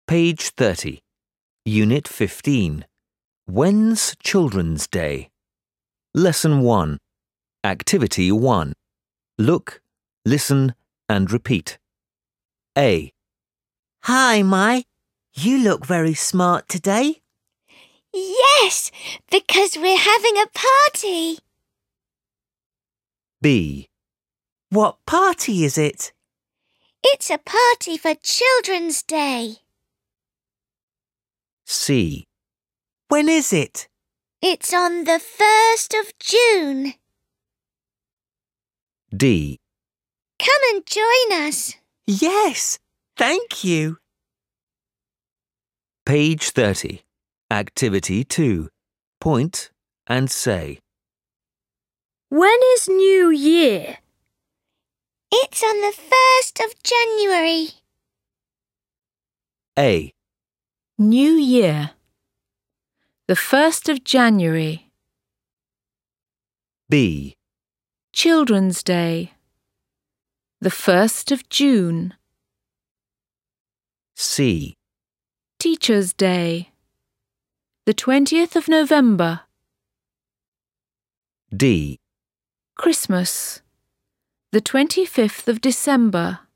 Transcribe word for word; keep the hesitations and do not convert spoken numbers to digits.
Page thirty. Unit fifteen. When's Children's Day? Lesson one. Activity one. Look, listen and repeat. A. Hi, Mai. You look very smart today. Yes, because we're having a party. B. What party is it? It's a party for Children's Day. C. When is it? It's on the first of June. D. Come and join us. Yes, thank you. Page thirty. Activity two. Point and say. When is New Year? It's on the first of January. A. New Year. The first of January. B. Children's Day. The first of June. C. Teacher's Day. The twentieth of November. D. Christmas. The twenty-fifth of December.